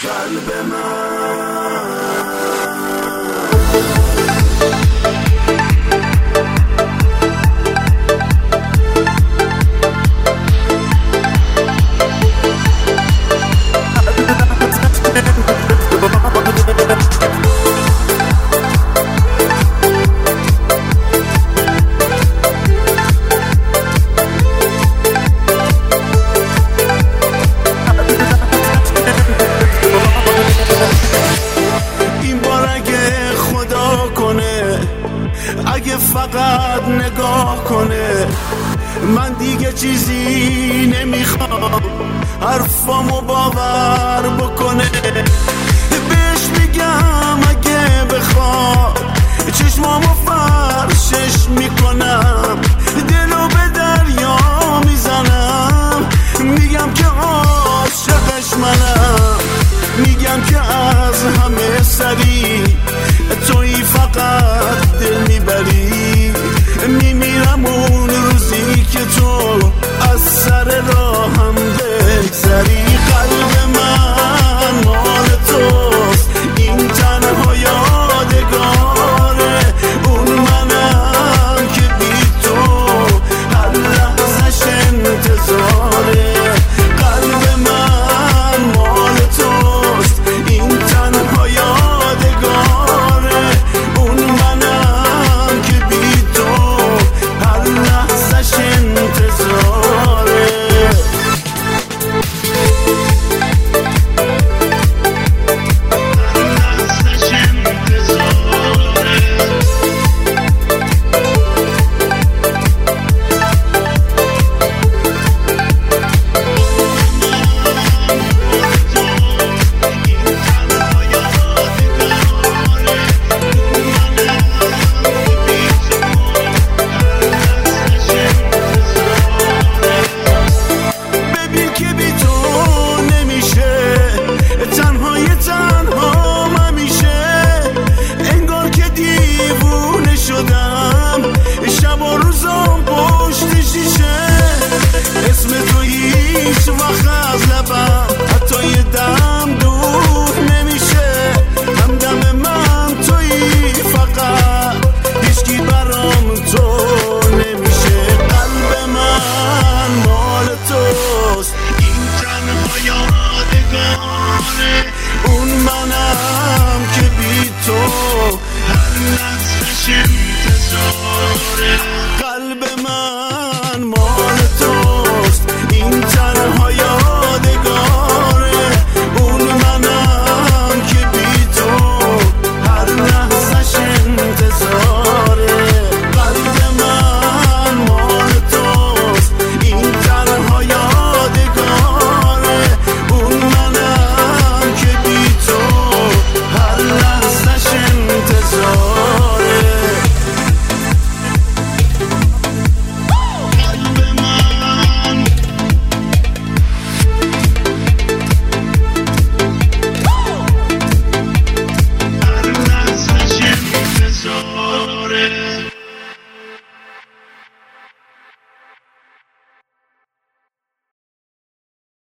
قلب من اگه فقط نگاه کنه من دیگه چیزی نمیخوام حرفامو باور بکنه بهش میگم اگه بخواد چشمامو فرشش میکنم دلو به دریا میزنم میگم که عاشقش منم میگم که از همه سری تویی فقط دل میبری میمیرم اون روزی که تو